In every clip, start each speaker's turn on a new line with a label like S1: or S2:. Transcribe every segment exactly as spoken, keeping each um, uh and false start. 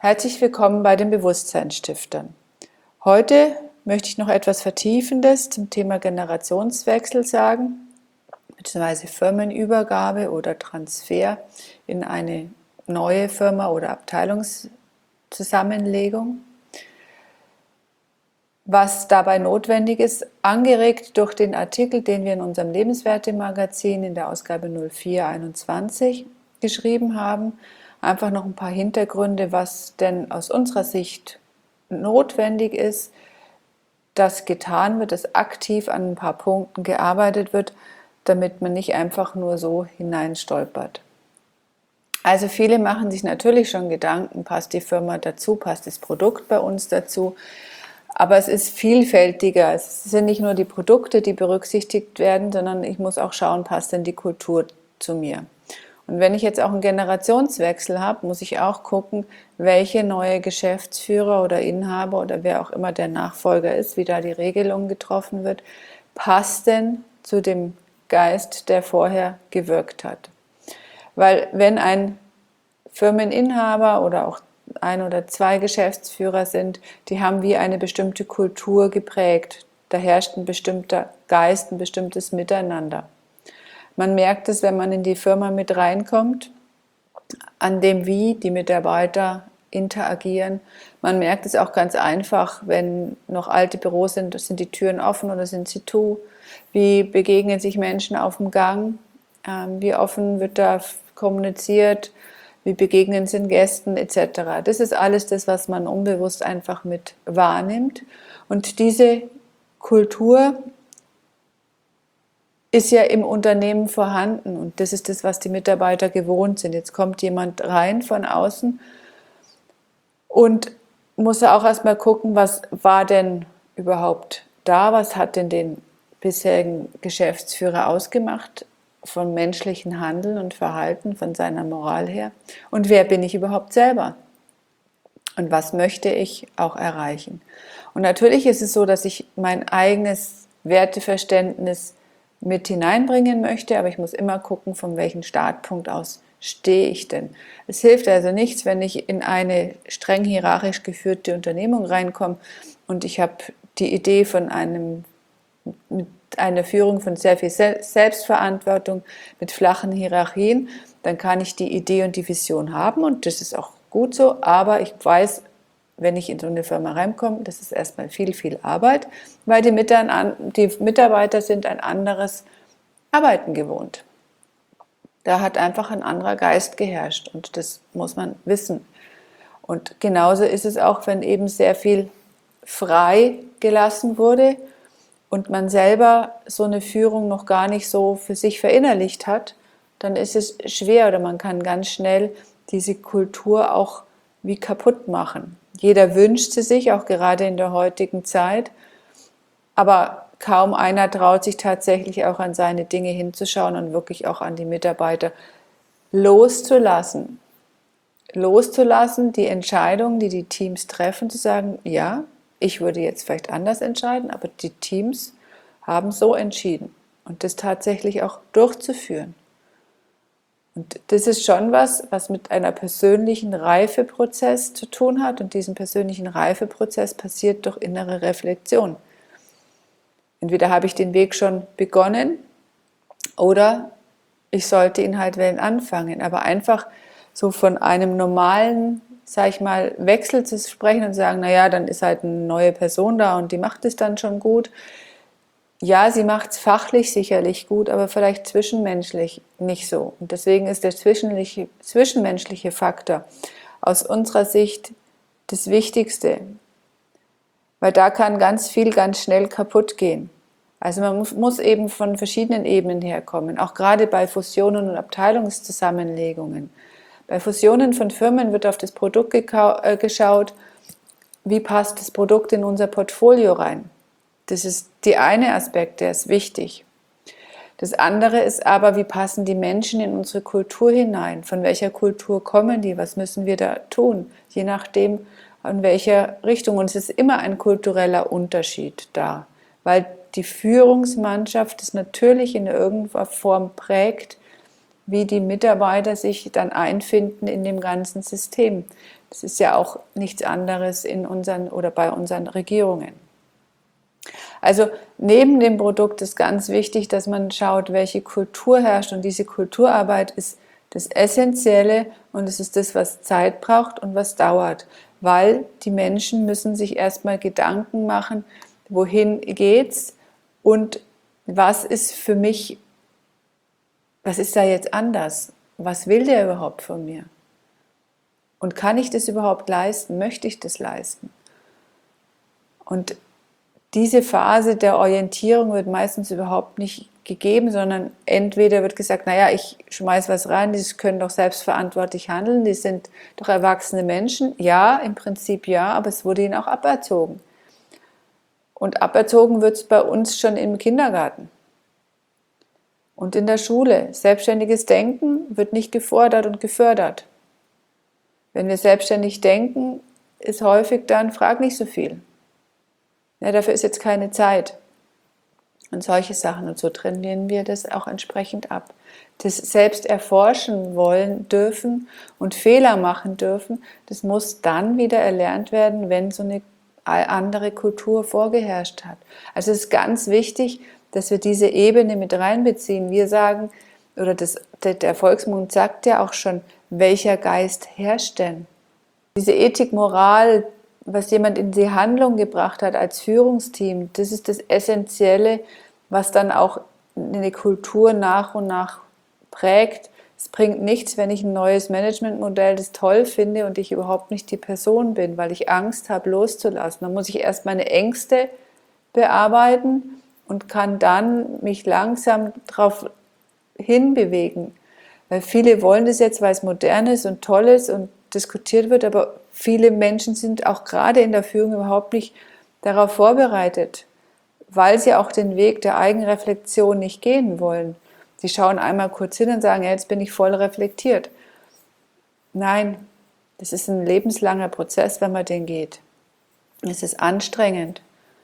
S1: Herzlich willkommen bei den Bewusstseinsstiftern. Heute möchte ich noch etwas Vertiefendes zum Thema Generationswechsel sagen, beziehungsweise Firmenübergabe oder Transfer in eine neue Firma oder Abteilungszusammenlegung. Was dabei notwendig ist, angeregt durch den Artikel, den wir in unserem Lebenswerte-Magazin in der Ausgabe null vier einundzwanzig geschrieben haben, einfach noch ein paar Hintergründe, was denn aus unserer Sicht notwendig ist, dass getan wird, dass aktiv an ein paar Punkten gearbeitet wird, damit man nicht einfach nur so hineinstolpert. Also viele machen sich natürlich schon Gedanken, passt die Firma dazu, passt das Produkt bei uns dazu, aber es ist vielfältiger. Es sind nicht nur die Produkte, die berücksichtigt werden, sondern ich muss auch schauen, passt denn die Kultur zu mir. Und wenn ich jetzt auch einen Generationswechsel habe, muss ich auch gucken, welche neue Geschäftsführer oder Inhaber oder wer auch immer der Nachfolger ist, wie da die Regelung getroffen wird, passt denn zu dem Geist, der vorher gewirkt hat. Weil wenn ein Firmeninhaber oder auch ein oder zwei Geschäftsführer sind, die haben wie eine bestimmte Kultur geprägt. Da herrscht ein bestimmter Geist, ein bestimmtes Miteinander. Man merkt es, wenn man in die Firma mit reinkommt, an dem, wie die Mitarbeiter interagieren. Man merkt es auch ganz einfach, wenn noch alte Büros sind, sind die Türen offen oder sind sie zu? Wie begegnen sich Menschen auf dem Gang? Wie offen wird da kommuniziert? Wie begegnen sie den Gästen et cetera. Das ist alles das, was man unbewusst einfach mit wahrnimmt. Und diese Kultur ist ja im Unternehmen vorhanden und das ist das, was die Mitarbeiter gewohnt sind. Jetzt kommt jemand rein von außen und muss auch erstmal gucken, was war denn überhaupt da, was hat denn den bisherigen Geschäftsführer ausgemacht von menschlichen Handeln und Verhalten, von seiner Moral her und wer bin ich überhaupt selber und was möchte ich auch erreichen. Und natürlich ist es so, dass ich mein eigenes Werteverständnis mit hineinbringen möchte, aber ich muss immer gucken, von welchem Startpunkt aus stehe ich denn. Es hilft also nichts, wenn ich in eine streng hierarchisch geführte Unternehmung reinkomme und ich habe die Idee von einem, mit einer Führung von sehr viel Selbstverantwortung, mit flachen Hierarchien, dann kann ich die Idee und die Vision haben und das ist auch gut so, aber ich weiß, wenn ich in so eine Firma reinkomme, das ist erstmal viel, viel Arbeit, weil die Mitarbeiter sind ein anderes Arbeiten gewohnt. Da hat einfach ein anderer Geist geherrscht und das muss man wissen. Und genauso ist es auch, wenn eben sehr viel frei gelassen wurde und man selber so eine Führung noch gar nicht so für sich verinnerlicht hat, dann ist es schwer oder man kann ganz schnell diese Kultur auch wie kaputt machen. Jeder wünscht sie sich, auch gerade in der heutigen Zeit, aber kaum einer traut sich tatsächlich auch an seine Dinge hinzuschauen und wirklich auch an die Mitarbeiter loszulassen. Loszulassen, die Entscheidungen, die die Teams treffen, zu sagen, ja, ich würde jetzt vielleicht anders entscheiden, aber die Teams haben so entschieden und das tatsächlich auch durchzuführen. Und das ist schon was, was mit einer persönlichen Reifeprozess zu tun hat. Und diesen persönlichen Reifeprozess passiert durch innere Reflexion. Entweder habe ich den Weg schon begonnen oder ich sollte ihn halt wählen anfangen. Aber einfach so von einem normalen, sag ich mal, Wechsel zu sprechen und sagen, naja, dann ist halt eine neue Person da und die macht es dann schon gut. Ja, sie macht es fachlich sicherlich gut, aber vielleicht zwischenmenschlich nicht so. Und deswegen ist der zwischenmenschliche, zwischenmenschliche Faktor aus unserer Sicht das Wichtigste. Weil da kann ganz viel ganz schnell kaputt gehen. Also man muss, muss eben von verschiedenen Ebenen herkommen, auch gerade bei Fusionen und Abteilungszusammenlegungen. Bei Fusionen von Firmen wird auf das Produkt äh, geschaut, wie passt das Produkt in unser Portfolio rein. Das ist der eine Aspekt, der ist wichtig. Das andere ist aber, wie passen die Menschen in unsere Kultur hinein? Von welcher Kultur kommen die? Was müssen wir da tun? Je nachdem, in welcher Richtung. Und es ist immer ein kultureller Unterschied da, weil die Führungsmannschaft es natürlich in irgendeiner Form prägt, wie die Mitarbeiter sich dann einfinden in dem ganzen System. Das ist ja auch nichts anderes in unseren oder bei unseren Regierungen. Also neben dem Produkt ist ganz wichtig, dass man schaut, welche Kultur herrscht, und diese Kulturarbeit ist das Essentielle und es ist das, was Zeit braucht und was dauert, weil die Menschen müssen sich erstmal Gedanken machen, wohin geht's und was ist für mich, was ist da jetzt anders? Was will der überhaupt von mir? Und kann ich das überhaupt leisten? Möchte ich das leisten? Und diese Phase der Orientierung wird meistens überhaupt nicht gegeben, sondern entweder wird gesagt, naja, ich schmeiß was rein, die können doch selbstverantwortlich handeln, die sind doch erwachsene Menschen. Ja, im Prinzip ja, aber es wurde ihnen auch aberzogen. Und aberzogen wird es bei uns schon im Kindergarten und in der Schule. Selbstständiges Denken wird nicht gefordert und gefördert. Wenn wir selbstständig denken, ist häufig dann, frag nicht so viel. Ja, dafür ist jetzt keine Zeit. Und solche Sachen. Und so trainieren wir das auch entsprechend ab. Das selbst erforschen wollen dürfen und Fehler machen dürfen, das muss dann wieder erlernt werden, wenn so eine andere Kultur vorgeherrscht hat. Also es ist ganz wichtig, dass wir diese Ebene mit reinbeziehen. Wir sagen, oder das, der Volksmund sagt ja auch schon, welcher Geist herrscht denn? Diese Ethik, Moral, was jemand in die Handlung gebracht hat als Führungsteam, das ist das Essentielle, was dann auch eine Kultur nach und nach prägt. Es bringt nichts, wenn ich ein neues Managementmodell das toll finde und ich überhaupt nicht die Person bin, weil ich Angst habe, loszulassen. Dann muss ich erst meine Ängste bearbeiten und kann dann mich langsam darauf hinbewegen. Weil viele wollen das jetzt, weil es modern ist und toll ist und diskutiert wird, aber viele Menschen sind auch gerade in der Führung überhaupt nicht darauf vorbereitet, weil sie auch den Weg der Eigenreflexion nicht gehen wollen. Sie schauen einmal kurz hin und sagen, ja, jetzt bin ich voll reflektiert. Nein, das ist ein lebenslanger Prozess, wenn man den geht. Es ist anstrengend.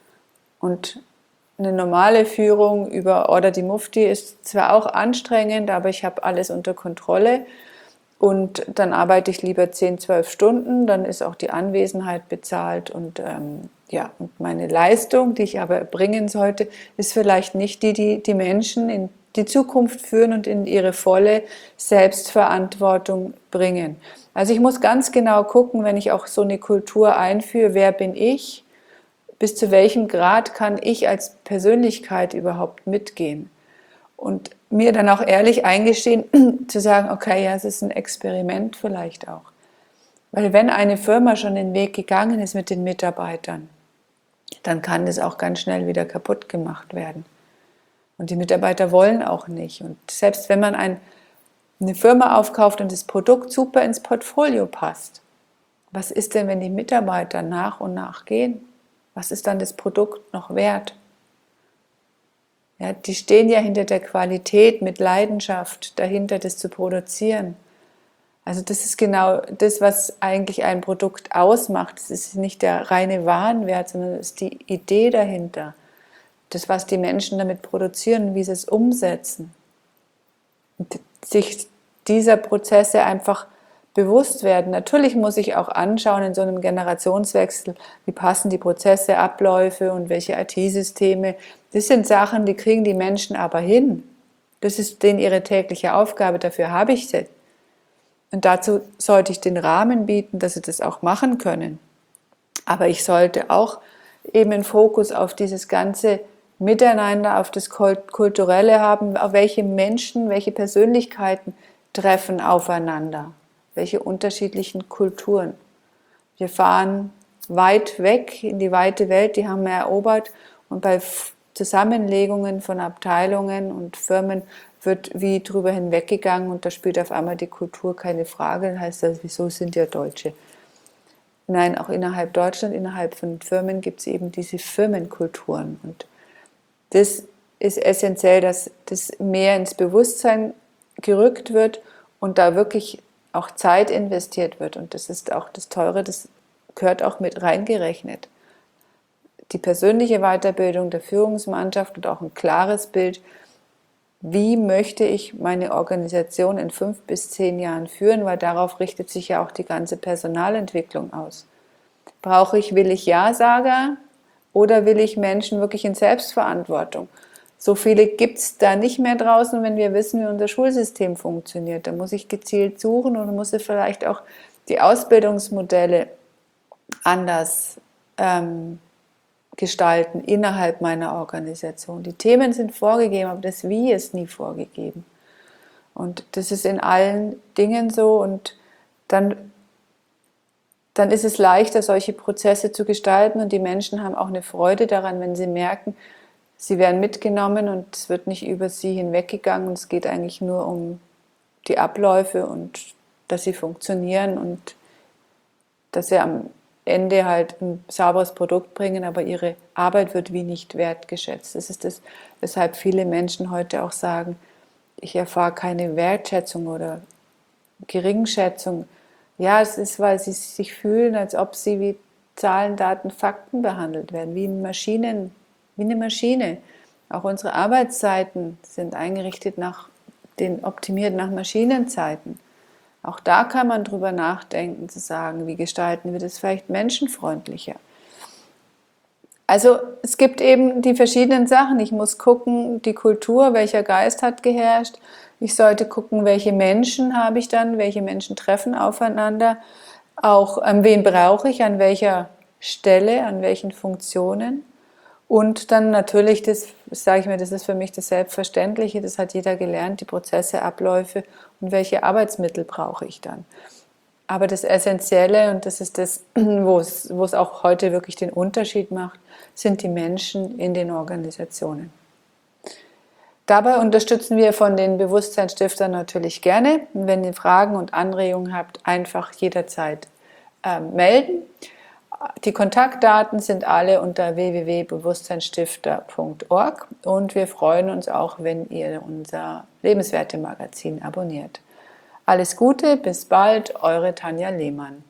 S1: Und eine normale Führung über Order di Mufti ist zwar auch anstrengend, aber ich habe alles unter Kontrolle. Und dann arbeite ich lieber zehn, zwölf Stunden, dann ist auch die Anwesenheit bezahlt und ähm, ja, und meine Leistung, die ich aber erbringen sollte, ist vielleicht nicht die, die die Menschen in die Zukunft führen und in ihre volle Selbstverantwortung bringen. Also ich muss ganz genau gucken, wenn ich auch so eine Kultur einführe, wer bin ich, bis zu welchem Grad kann ich als Persönlichkeit überhaupt mitgehen. Und mir dann auch ehrlich eingestehen, zu sagen, okay, ja, es ist ein Experiment vielleicht auch. Weil wenn eine Firma schon den Weg gegangen ist mit den Mitarbeitern, dann kann das auch ganz schnell wieder kaputt gemacht werden. Und die Mitarbeiter wollen auch nicht. Und selbst wenn man ein, eine Firma aufkauft und das Produkt super ins Portfolio passt, was ist denn, wenn die Mitarbeiter nach und nach gehen? Was ist dann das Produkt noch wert? Ja, die stehen ja hinter der Qualität mit Leidenschaft dahinter, das zu produzieren. Also das ist genau das, was eigentlich ein Produkt ausmacht. Es ist nicht der reine Warenwert, sondern es ist die Idee dahinter. Das, was die Menschen damit produzieren, wie sie es umsetzen. Und sich dieser Prozesse einfach bewusst werden. Natürlich muss ich auch anschauen in so einem Generationswechsel, wie passen die Prozesse, Abläufe und welche I T-Systeme. Das sind Sachen, die kriegen die Menschen aber hin. Das ist denen ihre tägliche Aufgabe, dafür habe ich sie. Und dazu sollte ich den Rahmen bieten, dass sie das auch machen können. Aber ich sollte auch eben einen Fokus auf dieses ganze Miteinander, auf das Kulturelle haben, auf welche Menschen, welche Persönlichkeiten treffen aufeinander. Welche unterschiedlichen Kulturen. Wir fahren weit weg in die weite Welt, die haben wir erobert und bei Zusammenlegungen von Abteilungen und Firmen wird wie drüber hinweggegangen und da spielt auf einmal die Kultur keine Frage. Dann heißt das, wieso sind ja Deutsche? Nein, auch innerhalb Deutschland, innerhalb von Firmen gibt es eben diese Firmenkulturen und das ist essentiell, dass das mehr ins Bewusstsein gerückt wird und da wirklich auch Zeit investiert wird und das ist auch das Teure, das gehört auch mit reingerechnet. Die persönliche Weiterbildung der Führungsmannschaft und auch ein klares Bild, wie möchte ich meine Organisation in fünf bis zehn Jahren führen, weil darauf richtet sich ja auch die ganze Personalentwicklung aus. Brauche ich, will ich Ja-Sager oder will ich Menschen wirklich in Selbstverantwortung? So viele gibt es da nicht mehr draußen, wenn wir wissen, wie unser Schulsystem funktioniert. Da muss ich gezielt suchen und muss ich vielleicht auch die Ausbildungsmodelle anders ähm, gestalten innerhalb meiner Organisation. Die Themen sind vorgegeben, aber das Wie ist nie vorgegeben. Und das ist in allen Dingen so und dann, dann ist es leichter, solche Prozesse zu gestalten und die Menschen haben auch eine Freude daran, wenn sie merken, sie werden mitgenommen und es wird nicht über sie hinweggegangen. Es geht eigentlich nur um die Abläufe und dass sie funktionieren und dass sie am Ende halt ein sauberes Produkt bringen, aber ihre Arbeit wird wie nicht wertgeschätzt. Das ist das, weshalb viele Menschen heute auch sagen, ich erfahre keine Wertschätzung oder Geringschätzung. Ja, es ist, weil sie sich fühlen, als ob sie wie Zahlen, Daten, Fakten behandelt werden, wie Maschinen, wie eine Maschine. Auch unsere Arbeitszeiten sind eingerichtet nach den optimiert nach Maschinenzeiten. Auch da kann man drüber nachdenken, zu sagen, wie gestalten wir das vielleicht menschenfreundlicher. Also es gibt eben die verschiedenen Sachen. Ich muss gucken, die Kultur, welcher Geist hat geherrscht. Ich sollte gucken, welche Menschen habe ich dann, welche Menschen treffen aufeinander. Auch ähm, wen brauche ich, an welcher Stelle, an welchen Funktionen. Und dann natürlich, das sage ich mir, das ist für mich das Selbstverständliche, das hat jeder gelernt, die Prozesse, Abläufe und welche Arbeitsmittel brauche ich dann. Aber das Essentielle, und das ist das, wo es, wo es auch heute wirklich den Unterschied macht, sind die Menschen in den Organisationen. Dabei unterstützen wir von den Bewusstseinsstiftern natürlich gerne. Und wenn ihr Fragen und Anregungen habt, einfach jederzeit äh, melden. Die Kontaktdaten sind alle unter w w w punkt bewusstseinsstifter punkt org und wir freuen uns auch, wenn ihr unser Lebenswerte-Magazin abonniert. Alles Gute, bis bald, eure Tanja Lehmann.